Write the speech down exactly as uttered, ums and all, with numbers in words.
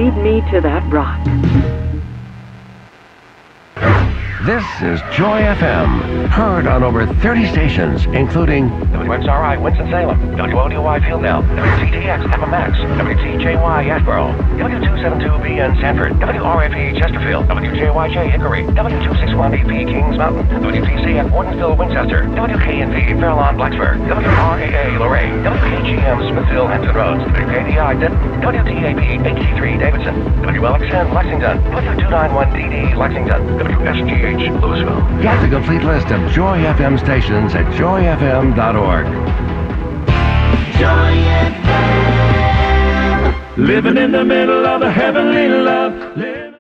lead me to that rock. This is Joy F M, heard on over thirty stations, including W X R I Winston-Salem, W O D Y Fieldale, W T T X F M X, W T J Y Asheboro, W two seventy-two B N Sanford, W R A P Chesterfield, W J Y J Hickory, W two sixty-one B P Kings Mountain, W T C F Wardenville Winchester, W K N V Fairlawn Blacksburg, W R A A Lorain, W K G M Smithville Hampton Roads, W K D I Denton, W T A P H C three Davidson, W L X N Lexington, W two ninety-one D D Lexington, W S G H Louisville. Get the complete list of Joy F M stations at joy f m dot org. Joy F M. Living in the middle of a heavenly love.